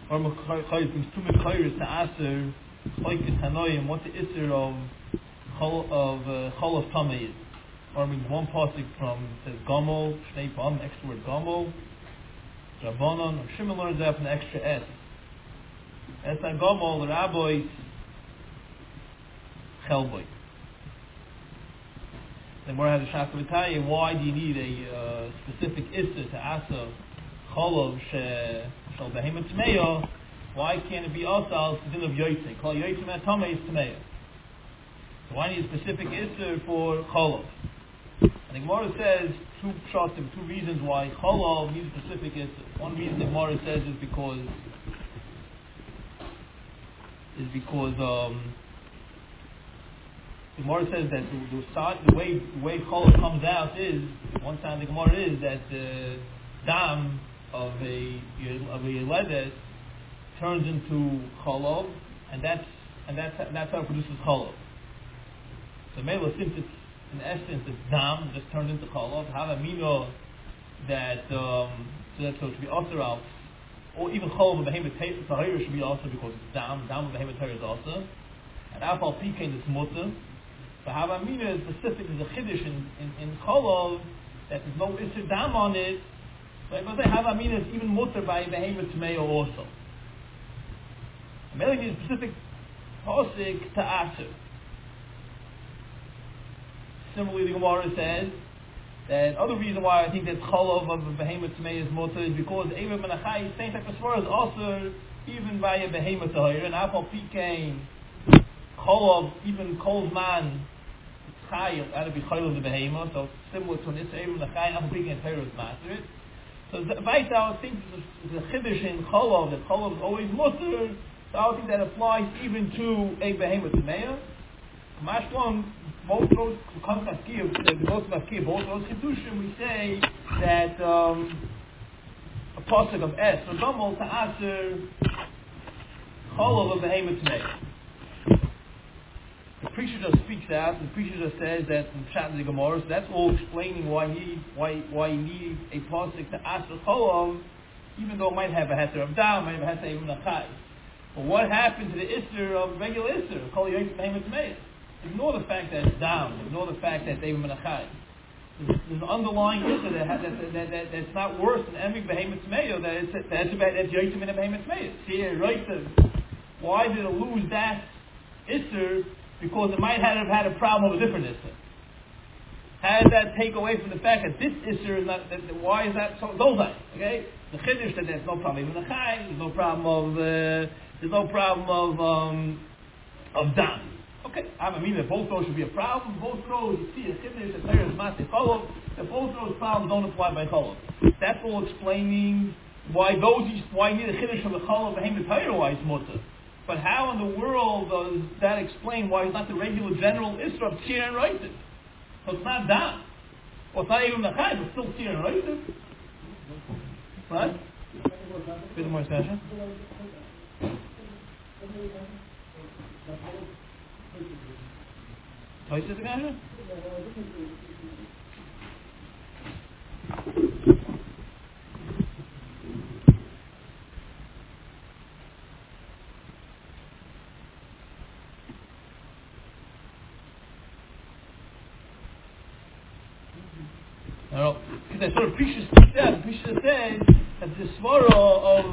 or Mechayis brings two Mechayis to Aser, Choykes Hanoim, what the Isser of Chol of Tameh is. Or brings one pasuk from, says Gomel, Shnei Pam, extra word Gomel, Rabbanon, or Shimon learns that from the extra S. Es Gomel, the Rabbi, Chelboy. The Gemara has a Shaka V'Taya, why do you need a specific Isser to Asa Cholov Shel Behemoth Tmeya? Why can't it be Asal to the din of Yotzei? Call Yotzei Mat Tameh is Tmeya. So why need a specific Isser for Cholov? And the Gemara says two reasons why Cholov needs a specific Isser. One reason the Gemara says is because the Gemara says that the way Cholov comes out is, one side of the Gemara is that the dam of a Yeledet turns into Cholov, and that's how it produces Cholov. So Mela, since it's in essence it's dam just turned into Cholov, Havamino that so it should be also out, or even Cholov of Behemoth Tahir should be also because it's dam of Behemoth Tahir is also, and Afal Pikain is Mutter. So Havamina is specific, is a chiddush in Cholov that there's no Isser dam on it. But I say Havamina is even mutter by Behemoth Tmeya also. Mele needs a specific posik to Aser. Similarly, the Gemara says that other reason why I think that Cholov of Behemoth Tmeya is mutter is because Eivah Menachai, same type of svara, is also even by a Behemoth Tahir, and Afal Pikain Cholov, even Kolzman, it's Chai, out of the Cholov the Behemoth, so similar to an Isser Eivah Menachai, Afal Pikain Tahir is master it. So Vaita, I think there's a chiddush in Cholov, that Cholov is always mutter, so I think that applies even to a Behemoth Tmeya. Mashlam, both those both those chiddushim, we say that a pasuk of S, so Gomel to Aser Cholov of Behemoth Tmeya. The preacher just speaks out. The preacher just says that in Pshat the Gemara. So that's all explaining why you need a pasuk to Aser Cholov, even though it might have a heter of dam, might have a heter even a chai. But what happened to the Isser of regular Isser? Kol Yotzei Behemoth Tmeya. Ignore the fact that it's dam. Ignore the fact that they were menachai. There's an underlying Isser that's not worse than every Behemoth Tmeya. That's Yotzei Min Behemoth Tmeya. See, why did it lose that Isser? Because it might have had a problem with a different Isser. How does that take away from the fact that this Isser is not, why is that so dozai? Okay? The Chiddush that there's no problem even the Chai, there's no problem of Dam. Okay, I mean that both those should be a problem. Both those, you see a Chiddush that there is Maseh Cholov, that both those problems don't apply by Cholov. That's all explaining why you need a Chiddush from the Cholov Behemoth Tahir, why it's mutter. But how in the world does that explain why it's not the regular general Isra of Tzir and Reitiv? So it's not Dam. Or it's not even Mechai, but still Tzir and Reitiv. What? Bit more discussion. What is the discussion? Because I sort of Prisha says that the svara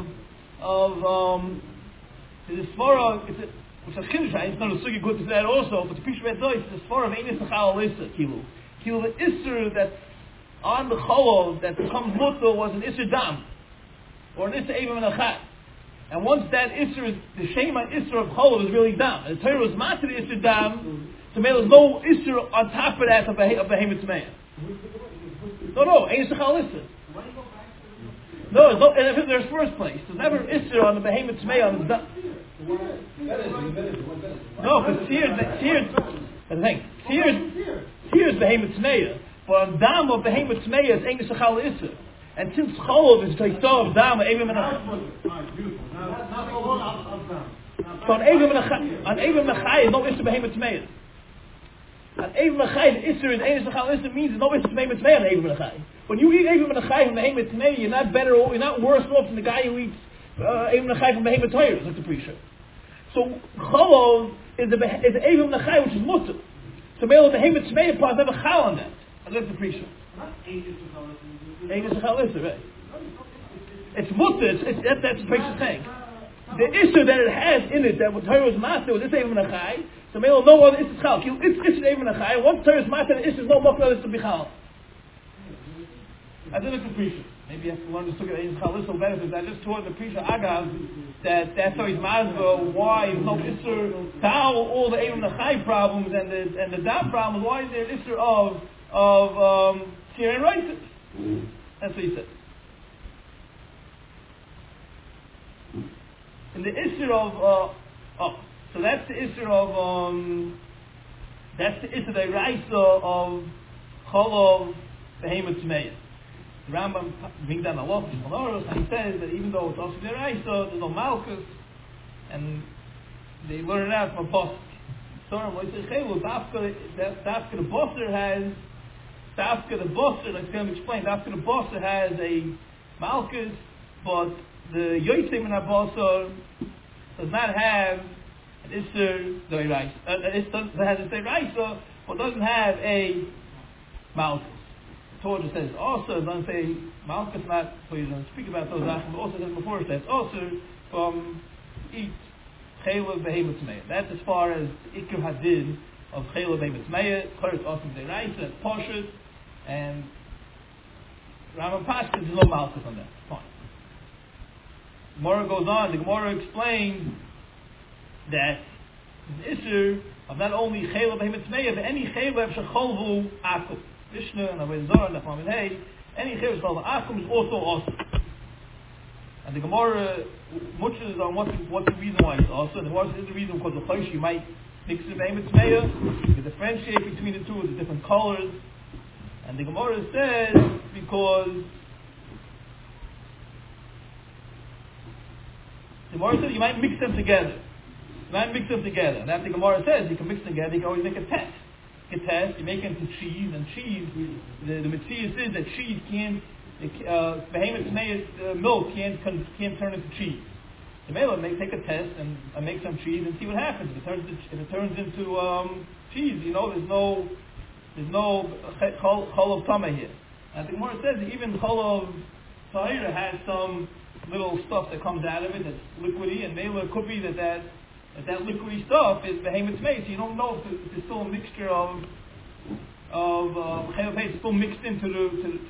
which is chiddush, it's not a sugi good to that also, but the Prisha says it's the svara of Einis Nechal Issa Kilu. The Isser that's on the Cholov that becomes mutter was an Isser Dam or an Isser Eivah Menachai. And once that Isser is the Shema Isser of Cholov is really Dam, and the Torah is matter Isser Dam, so there's no Isser on top of that of Behemoth Tmeya. No, Einis Nechal Issa. No, in the first place. There's never Isser on the Behemoth Tmeya on the Dam. No, because the thing. Seer is Behemoth Tmeya. But on Dam of Behemoth Tmeya is Einis Nechal Issa. And since Cholov is Taisah of Dam, Eivah Menachai. So on Eivah Menachai is no Issa Behemoth Tmeya. On Eivah Menachai, the Isser is Einis Nechal Issa means there's no Issa Behemoth Tmeya on Eivah Menachai. When you eat Eivah Menachai from Behemoth Tmeya, you're not worse off than the guy who eats Even Nechai from Behemoth Torah, like the Prisha. So Cholov is Even Nechai, which is Mutter. So Mele Behemoth Tzmeya part have a Chal on that. Like the Prisha. Egis Chalissa, right? It's Mutter, that's the Prisha's thing. The issue that it has in it, that what Torah is master with this Even Nechai, so Mele no other Issue Chal. It's Even Nechai. Once Torah is master, the issue is no more for to be Chal. I didn't appreciate. Maybe I have to learn to look at Ein Chalisol benefits. I just taught the Prisha Agav that's how he's masgo. Why is no Isser to all the Ein Nechai problems and the Dam problems? Why is there an Isser of Sir and Rice? That's what he said. And the Isser of so that's the Isser of that's the Isser the Raisa of Cholov Behemoth Tzmeya. The Rambam brings down a lot of Maloros, and he says that even though it's also the Raisa, there's no Malchus, and they learn it out from a Posuk. So Dafka the Bosser has Dafka the Bosser, like Sam explained, Dafka the Bosser has a Malchus, but the Yotzim in Bosser does not have an Isser Doiraisa. It has a Doiraisa, but doesn't have a Malchus. Torah says also, it doesn't say Malchus not, so you don't speak about those actions, but also says before it says also from eat Chayla Behemoth Tzmeya. That's as far as Ikr Hadin of Chayla Behemoth Tzmeya. Chayla is also Deiraisa, that's Poshut, and Rambam Pashas, there's no Malchus on that. Fine. Gemara goes on, the Gemara explains that the issue of not only Chayla Behemoth Tzmeya, but any Chayla Shecholvu Akum. Mishnah and Avodah Zarah and Nachman Hey, any Chayla Shecholvu Akum is also awesome. And the Gemara muches on what's the reason why it's also. And the Gemara says the reason because the Chaysh you might mix it with Behemoth Tzmeya, you can differentiate between the two with the different colors. And the Gemara says because the Gemara says you might mix them together. And that the Gemara says you can mix them together, you can always make a test. You make it into cheese, and cheese, the Metzius is that cheese can't, Behemoth Tzmeya's milk can't turn into cheese. The Mela may take a test and make some cheese and see what happens. If it turns into cheese, there's no Chol of Tama here. And the Gemara says that even Chol of Tahira has some little stuff that comes out of it that's liquidy, and Mela it could be that liquidy stuff is Behemoth Tzmeya, so you don't know if there's still a mixture of Chayil still mixed into the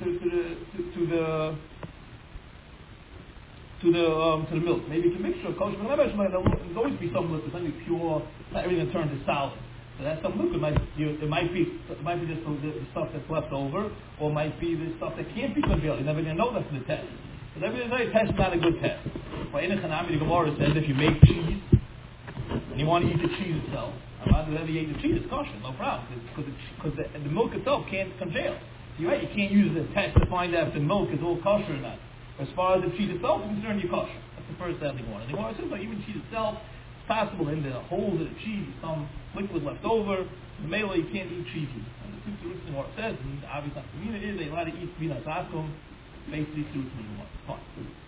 milk. Maybe it's a mixture of kosher. There'll always be some liquid, something pure, not everything that turns to solid. So that's some liquid. It might be just the stuff that's left over, or it might be the stuff that can't be congealed. You're never going to know that from the test. So every test is not a good test. But in the Chanami, the Gemara says if you make cheese and you want to eat the cheese itself, whether you eat the cheese, it's kosher, no problem, because the milk itself can't congeal. You're right, you can't use the test to find out if the milk is all kosher or not. As far as the cheese itself is concerned, you're kosher. That's the first thing they want. And they want to say, even cheese itself, it's possible in the holes of the cheese, some liquid left over. The melee, you can't eat cheese. And the Tzitz Rutz Gemara says, and obviously not the is, they allowed to eat Binas Akum, basically Tzitz Gemara. Fine.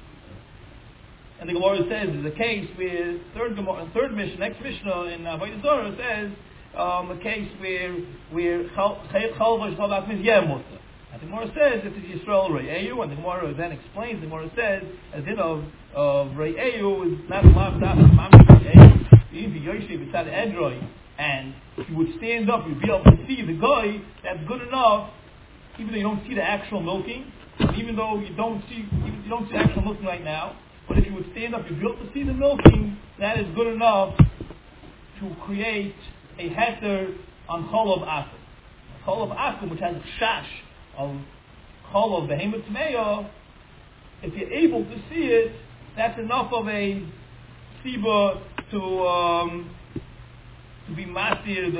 And the Gemara says there's a case where third Mishnah, next Mishnah in Avodah Zarah says a case where Chal V'Shchol means Yemuta. And the Gemara says it is Yisrael Re'eyu, and the Gemara then explains. The Gemara says as in of Re'eyu is not allowed to Re'eyu. If you Yoshev beside the Edroi, and you would stand up, you'd be able to see the guy. That's good enough, even though you don't see the actual milking, even though you don't see the actual milking right now. But if you would stand up, you'd be able to see the milking. That is good enough to create a heter on Chol of Akum. Chol of Akum, which has a shash of Chol of Behemoth Tzmeya, if you're able to see it, that's enough of a siba to be masir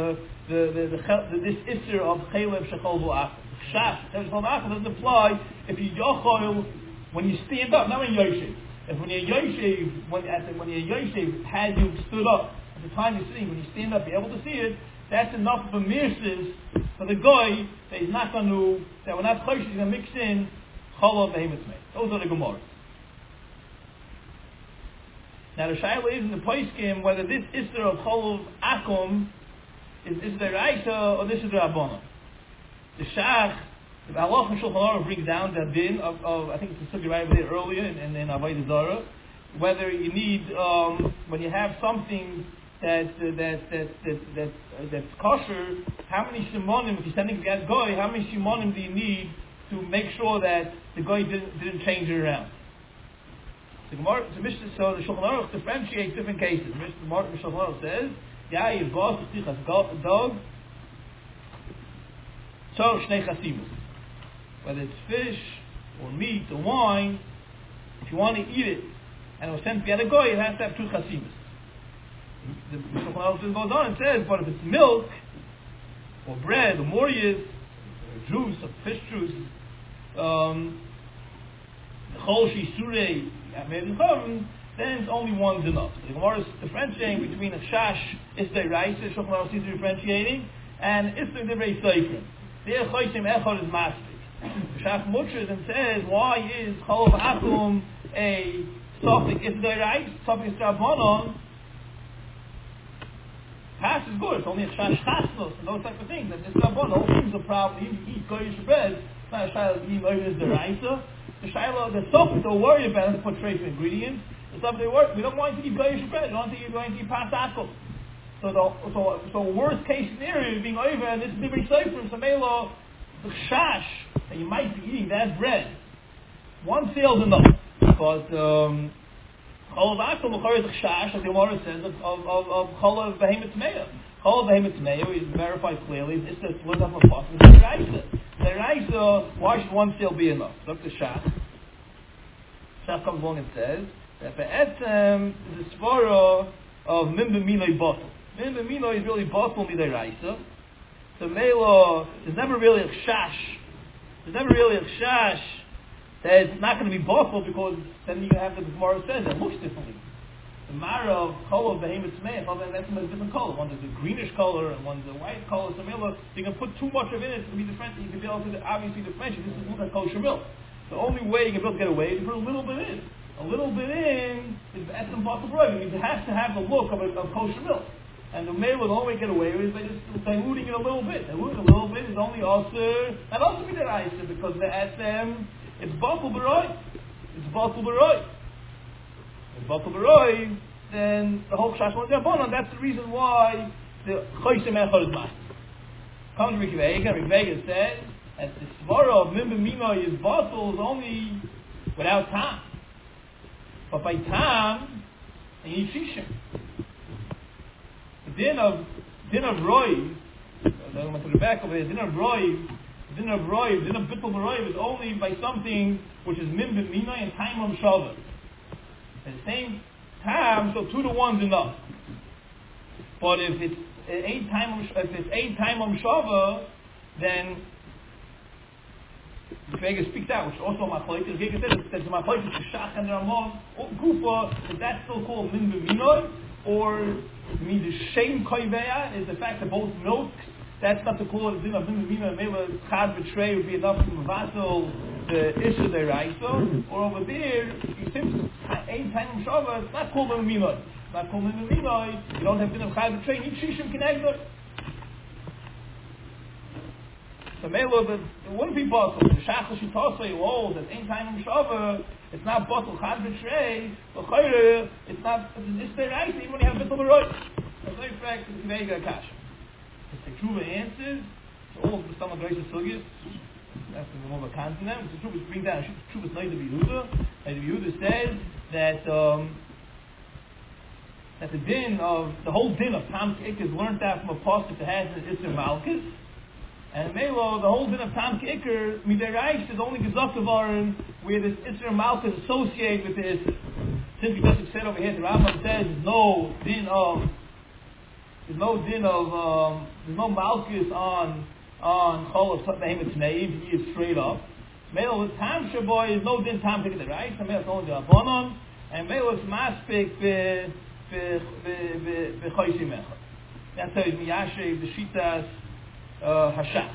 this isser of Chaylev Shechol Akum. Shash Shechol Akum doesn't apply if you yochol when you stand up, not when you're yoshev. If when you're yoshev, when you're yoshev, had you stood up at the time you're sitting, when you stand up, you're able to see it. That's enough of a mirsis for the guy that he's not going to, that we're not close, he's going to mix in Chol of Behemoth Tzmeya. Those are the Gemaras. Now the shaila is in the poskim whether this Isser of Cholov Akum is the Raisa or this is the Rabbanon. The Shach, the Allah and Shulchan Aruch brings down the din of I think it's the Sugi right there earlier in Avodah Zarah, whether you need when you have something that's kosher, how many shimonim, if you're sending the goy, how many shimonim do you need to make sure that the goy didn't change it around? So the Shulchan Aruch differentiates different cases. The Shulchan Aruch says, "Yair gos tichas dog, tzorch shnei chasimus." Whether it's fish or meat or wine, if you want to eat it and it was sent to the other goy, it has to have two chasimus. The Shulchan Aruch goes on and says, but if it's milk or bread or morius or juice or fish juice, the chol shisurei then it's only one's enough. So the Gemara is differentiating between a shash istay raisa, Shulchan Aruch is differentiating, and istay divrei seifrim. There chosim echad is mastic. The Shach mutchers and says, why is cholov akum a sofik istay raisa, sofik istay rabbanon? Pass is good. It's only a shash chasnos and those type of things. And it's rabbanon. The whole thing's a problem. You eat goyish bread. It's not a shayla eating over is the raisa. The shayla, the sofik they'll worry about is put trace ingredients. The stuff they work. We don't want you to eat goyish bread. We don't want you to eat pas akum. So worst case scenario is being over, and this is different seifrim. So melo the shash that you might be eating that bread. One sale is enough because. Chol akum l'chor is a chash, as the Gemara says, of chol of behemoth tmeya. Chol of behemoth tmeya, we verified clearly, it's the split up of possible. It's the raisa. The raisa, why should one still be enough? Look at the shach. Shach comes along and says that be'etzem is a svara of mimba minoi bottle. Mimba minoi is really bottle midei raisa. So melo, there's never really a chash. There's never really a chash that it's not going to be bottled because then you have the Gemara says it looks differently. The Mara of color of behemoth tmeya, that's a different color. One is a greenish color and one's a white color. So you can put too much of it in it to be different. You can be able to obviously differentiate. This is look like kosher milk. The only way you can be able to get away is to put a little bit in. A little bit in is at some bottle bread. It has to have the look of kosher milk. And the male, the only way to get away is by just diluting it a little bit. Diluting a little bit is only also, and also be the raisa because they add them. It's batul b'roi. It's batul b'roi. It's batul b'roi. Then the whole chash won't be abandoned. That's the reason why the chosim echad is master. Comes Rick Vega. Rick Vega says that the svara of mimba minoi is batul is only without time. But by time, you need shishim. The din of roi. I'm going to the back of it. Din of roi. Din of bittul b'roi is only by something which is mim b'minoi and time on shavah. At the same time, so 2 to 1's enough. But if it's 8 time on shavah, then the Vega speaks out, which also my place. The Vega says my place is the shach and the ramon gufa. Is that still called mim b'minoi, or the shem koiveya is the fact that both milks. That's not the call of the din of Mimina. Maybe chad betray would be enough to vassal the issue they raiso. Or over there, you simply ain't time of Shabbat. It's not called Mimina. It's not called Mimina. You don't have din of chad betray. You need shishim connector. So Melo, it wouldn't be bottle. The shachal shitosay holds that ain't time of Shabbat. It's not bottle chad betray. But chayre, it's not. It's the raiso. Even when you have bittul b'roi. That's very fact. It's mega kash. The Tshuva answers to all of the stomach gracious sugyas. That's the more of a continent. The Tshuva brings down Tshuva's Noida Yehuda. Noida Yehuda says that that the din of the whole din of Tam Kik is learned out from a pasuk that has an Isser Malchus. And Melo, the whole din of Tam Kikr Midei is only Gezokavarim where this Isser Malchus associated with the Isser. Simply just said over here, the Rambam says there's no din of there's no malchus on chol of behemoth tmeim. He is straight up. Male with tam shaboy is no din tam take it right. So male is only the abonon, and male is maspik be choysim echad. That's how it's miyashiv the shitas hashach.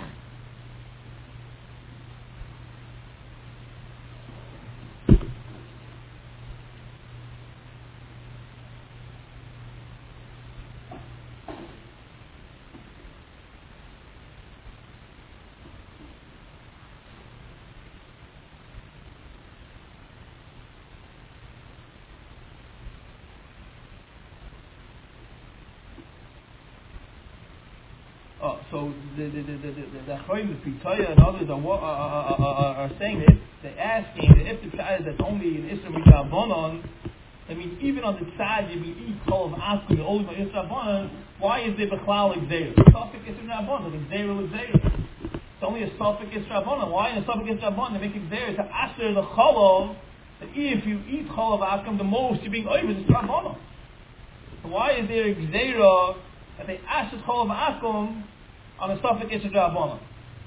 So the Chayim, the Pitaya, and others are saying that they're asking that if the child that's only in Isra Midrabanan, I mean, even on the side you eat Chol of Akum, you always Isra Midrabanan. Why is there Bechlal Xeir? Sofik Isra Midrabanan, Xeir is Xeir. It's only a Sofik Isra Midrabanan. Why in a Sofik Isra Midrabanan they make it Xeir to Asher the Chol of that if you eat Chol of Akum, the most you're being over is Isra Midrabanan. So why is there a Xeira that they ask the Chol of Akum on a Sofik Isra Midrabanan?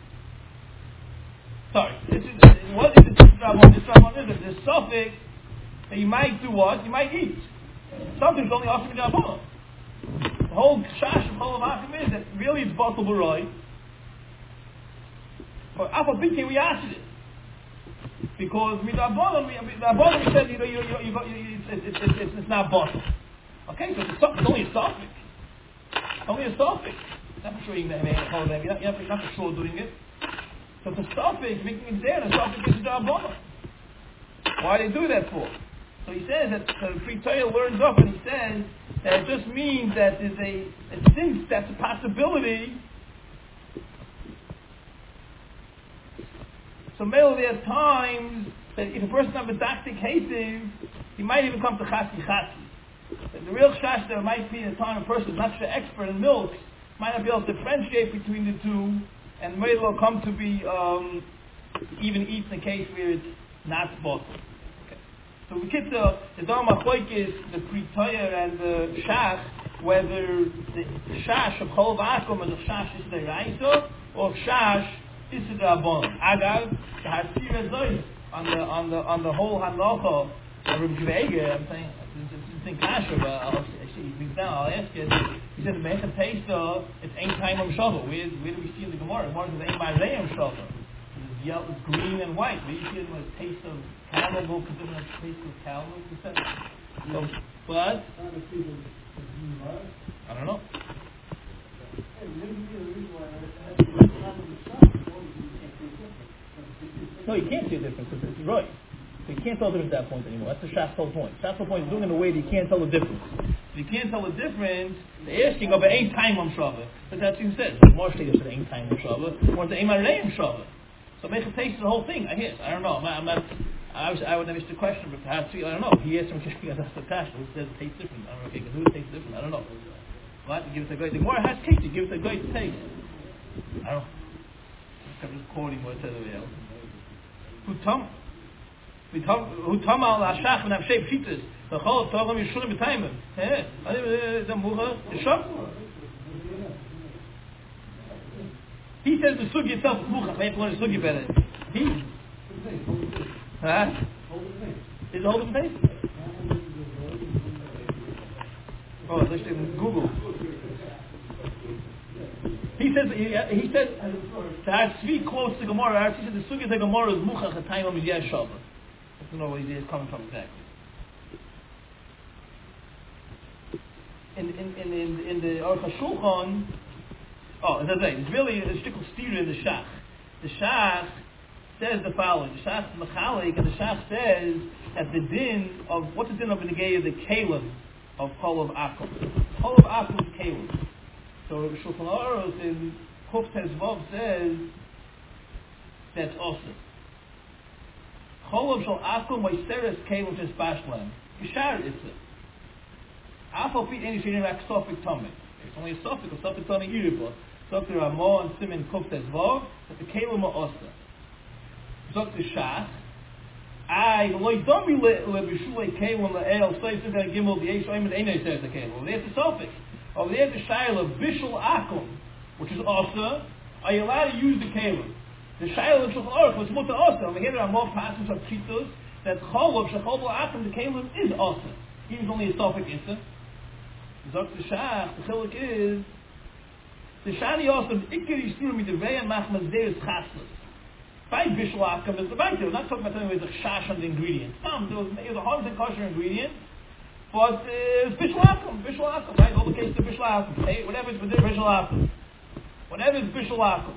Sorry, what is the Isra Midrabanan? Isra Midrabanan is the Sofik that you might do what? You might eat. Something's only Asher Midrabanan. The whole Shash of Chol of Akum is that really it's bottle Baroy. But Alpha BK we asked it. Because Midrabanan we said it's not bottle. Okay, so it's only a Sofik. Only a Sofik. Not for sure you can make a whole name. You're not for sure doing it. So the Sofik, making it there, the Sofik is a Midrabanan. Why do they do that for? So he says that the Pri Torah learns up and he says that it just means that there's since that's a possibility. So maybe there are times that if a person has a dactic hativ, he might even come to chasi. The real shash there might be in a time a person is not so expert in milk, might not be able to differentiate between the two, and may well come to be even eat in a case where it's not bottled. Okay. So we get the Dharma Machlokes, the Pri Torah and the Shach, whether the Shash of Chol V'Akum is a Shash is the Raisa or Shash is the Rabbanon. Agav, the Hasir Zois on the whole Halacha of Rabbi Gveiger, I'm saying. Think Kasha, but I'll ask you. He said the Mechat Testa, it's ain't time on Shavah. Where do we see in the Gemara? The Gemara says ain't by Rayam Shavah. It's yellow, it's green and white. Where do you see it with a taste of caramel? Because it has a taste of caramel. So, but I don't know. No, you can't see a difference because it's right. So you can't tell the difference at that point anymore. That's the Shach's whole point. Shach's whole point is doing it in a way that you can't tell the difference. If you can't tell the difference, they're asking about ain't time on Shabbat. But that's what he says. The more Shliach said ain't time on Shabbat, or the ain't Marayim Shabbat. So make a taste of the whole thing. I guess. I don't know. I would never ask the question, but perhaps I don't know. He asked him, that's the Tasha. Who says it tastes different? I don't know. Okay, who tastes different? I don't know. What? Give it a great. The more it has taste, you give it a great taste. I don't know. I'm just quoting what it says over there. Who tamal hashach and avshei pshitas the chol togam yishulim b'taimim. The mucha is shop. He says the sugi itself is mucha. Maybe learn the sugi better. He. Is it holding face? Oh, let's Google. He said that Tzvi quotes the Gemara. He said the sugi of the Gemara is mucha chatayim of yesh shabbat. I don't know where he is coming from exactly. In the Aruch HaShulchan, as I say, it's really a shtickle steer in the Shach. The Shach says the following. The Shach is mechalik, and the Shach says that the din of, what's the din of the negay of the kalim of Chol of Akum? Chol of Akum is kalim. So the Shulchan Aruch in Kuf Tezvav says that's awesome. Chol of Akum Moiseres kalim just bashlan. Yishar Itza. Afal Pete any shading like Sofik Tomik. It's only a Sofik Tomik Iriba. Dr. Ramon and Simon Kuf Tezvav that the kalim are awesome. Dr. Shach, I loy don't be lebishulei kalim le'el says that gimel the eish oim and einay says the kalim. There's the Sofik. Over there, the shaila of bishul akum, which is also, are you allowed to use the kalim? The shaila of shulchan aruch was muta also. Over here, there are more passages of chitos that chol of shechol akum the kalim is also. Even only a Sofik instant. Dr. Shach, the chiluk is the shani also ikir yisur mi deveya machmas deis chasnas. By bishul akum is the bite. We're not talking about something with a shash on the ingredients. It was a 100% kosher ingredient. But it's bishul akum, right? All the cases of bishul akum. Hey, whatever is within bishul akum. Whatever is bishul akum.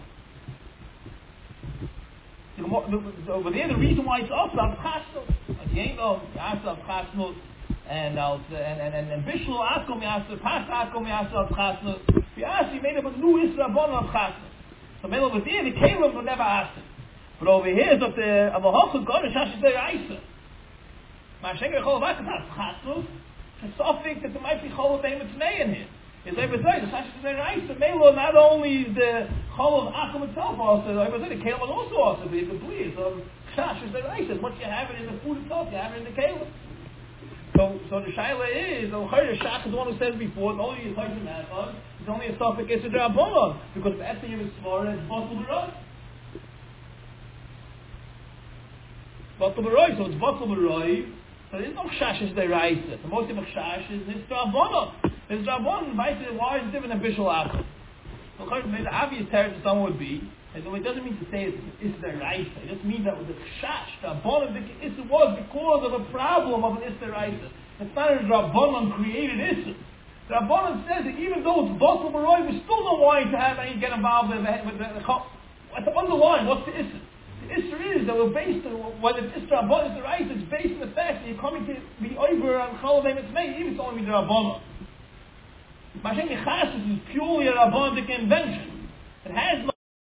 Over there, the reason why it's also avchasnut. Like you ain't know, also avchasnut, and bishul akum, you also pas akum, you also avchasnut. He made him a new Isra Bono of Chasna. So Melo was there, the Caleb would never ask him. But over here is that the Avahochus God is Hashem Deraisa. Ma'ashenker Chol Vakas has Chasnus. It's so thick that there might be Chol Beim Tzmei in here. It's like the Hashem Deraisa. Melo not only is the Chol of Achim itself also, like I said, the Caleb also be complete. So Hashem Deraisa. Once you have it in the food itself, you have it in the Caleb. So the Shaila is, the Shach is the one who says before, it's only a Chayim Echad, it's only a Sophic Yisra Rabbanon, because the Esser Yim is smaller, it's Batul B'Roi. Batul B'Roi, so it's Batul B'Roi, so there is no Chash is Deraisa. The most of the Chash is Yisra Rabbanon. Yisra Rabbanon, why is it different than Bishul Achim? So the obvious term to someone would be, and it doesn't mean to say it's the Raisa. It just means that with the Chash, the Rabbanon, it was because of a problem of an Isser Raisa. It's not a Rabbanon created Isser. The Rabbanon says that even though it's Batul B'Roi, we still don't want to have any get involved with the underlying. What's the Isser? The Isser is that we're based on whether it's Isser Rabbanon, Isser Raisa, it's based on the fact that you're coming to be over on Chol Beim Tzmei, even if it's only the Rabbanon. Mashen Yechasus is purely a Rabbanic invention. It has